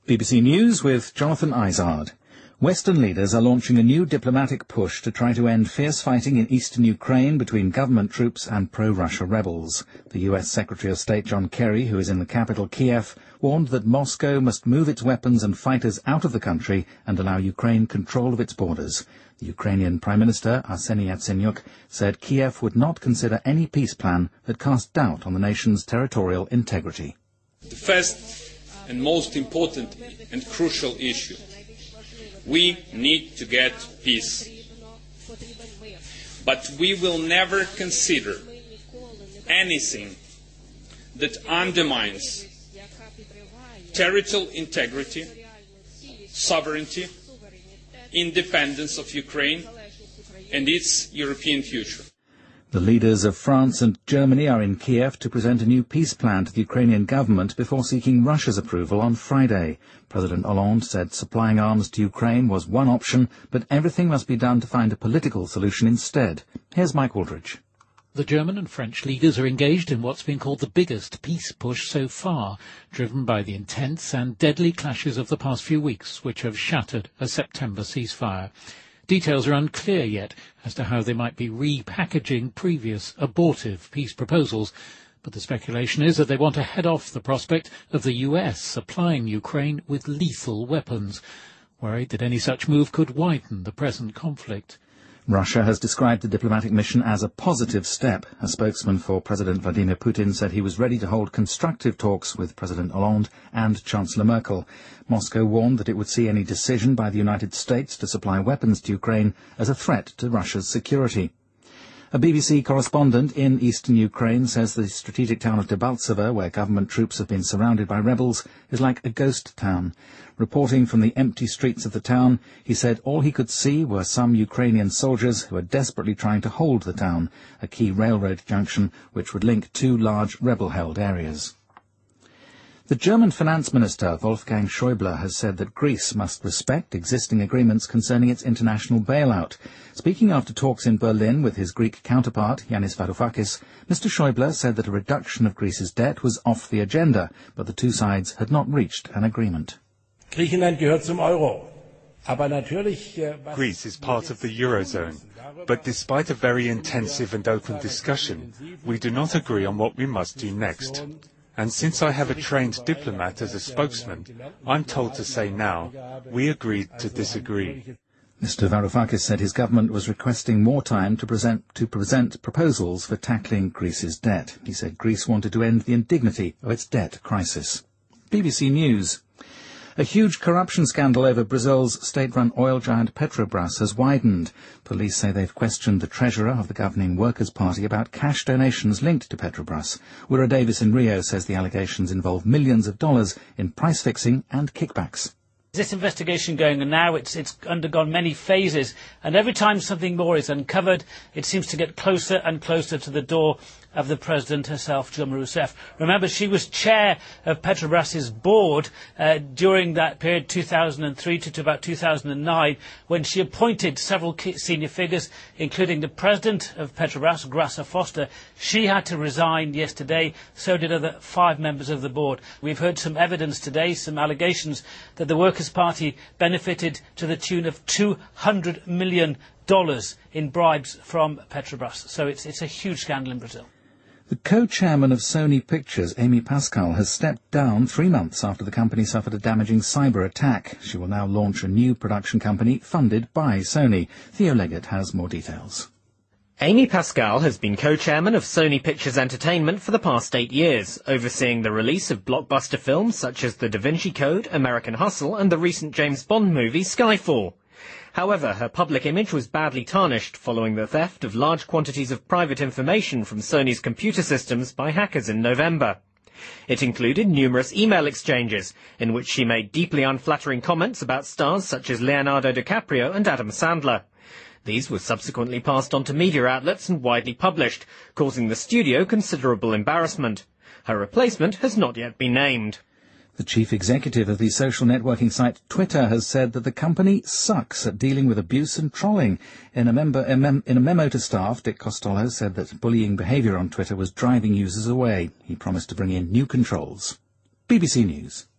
BBC News with Jonathan Izard. Western leaders are launching a new diplomatic push to try to end fierce fighting in eastern Ukraine between government troops and pro-Russia rebels. The US Secretary of State John Kerry, who is in the capital Kiev, warned that Moscow must move its weapons and fighters out of the country and allow Ukraine control of its borders. The Ukrainian Prime Minister, Arseniy Yatsenyuk, said Kiev would not consider any peace plan that cast doubt on the nation's territorial integrity. The first and most important and crucial issue: we need to get peace. But we will never consider anything that undermines territorial integrity, sovereignty, independence of Ukraine and its European future. The leaders of France and Germany are in Kiev to present a new peace plan to the Ukrainian government before seeking Russia's approval on Friday. President Hollande said supplying arms to Ukraine was one option, but everything must be done to find a political solution instead. Here's Mike Aldridge. The German and French leaders are engaged in what's been called the biggest peace push so far, driven by the intense and deadly clashes of the past few weeks, which have shattered a September ceasefire. Details are unclear yet as to how they might be repackaging previous abortive peace proposals, but the speculation is that they want to head off the prospect of the US supplying Ukraine with lethal weapons, worried that any such move could widen the present conflict. Russia has described the diplomatic mission as a positive step. A spokesman for President Vladimir Putin said he was ready to hold constructive talks with President Hollande and Chancellor Merkel. Moscow warned that it would see any decision by the United States to supply weapons to Ukraine as a threat to Russia's security. A BBC correspondent in eastern Ukraine says the strategic town of Debaltseve, where government troops have been surrounded by rebels, is like a ghost town. Reporting from the empty streets of the town, he said all he could see were some Ukrainian soldiers who are desperately trying to hold the town, a key railroad junction which would link two large rebel-held areas. The German finance minister, Wolfgang Schäuble, has said that Greece must respect existing agreements concerning its international bailout. Speaking after talks in Berlin with his Greek counterpart, Yanis Varoufakis, Mr. Schäuble said that a reduction of Greece's debt was off the agenda, but the two sides had not reached an agreement. Griechenland gehört zum Euro. Greece is part of the Eurozone, but despite a very intensive and open discussion, we do not agree on what we must do next. And since I have a trained diplomat as a spokesman, I'm told to say now, we agreed to disagree. Mr. Varoufakis said his government was requesting more time to present proposals for tackling Greece's debt. He said Greece wanted to end the indignity of its debt crisis. BBC News. A huge corruption scandal over Brazil's state-run oil giant Petrobras has widened. Police say they've questioned the treasurer of the governing Workers' Party about cash donations linked to Petrobras. Wira Davis in Rio says the allegations involve millions of dollars in price-fixing and kickbacks. This investigation going on now, it's undergone many phases, and every time something more is uncovered, it seems to get closer and closer to the door of the President herself, Dilma Rousseff. Remember, she was chair of Petrobras's board during that period, 2003 to about 2009, when she appointed several key senior figures, including the President of Petrobras, Graça Foster. She had to resign yesterday, so did other 5 members of the board. We've heard some evidence today, some allegations that the Workers' Party benefited to the tune of $200 million in bribes from Petrobras. So it's a huge scandal in Brazil. The co-chairman of Sony Pictures, Amy Pascal, has stepped down 3 months after the company suffered a damaging cyber attack. She will now launch a new production company funded by Sony. Theo Leggett has more details. Amy Pascal has been co-chairman of Sony Pictures Entertainment for the past 8 years, overseeing the release of blockbuster films such as The Da Vinci Code, American Hustle and the recent James Bond movie Skyfall. However, her public image was badly tarnished following the theft of large quantities of private information from Sony's computer systems by hackers in November. It included numerous email exchanges, in which she made deeply unflattering comments about stars such as Leonardo DiCaprio and Adam Sandler. These were subsequently passed on to media outlets and widely published, causing the studio considerable embarrassment. Her replacement has not yet been named. The chief executive of the social networking site Twitter has said that the company sucks at dealing with abuse and trolling. In a memo to staff, Dick Costolo said that bullying behaviour on Twitter was driving users away. He promised to bring in new controls. BBC News.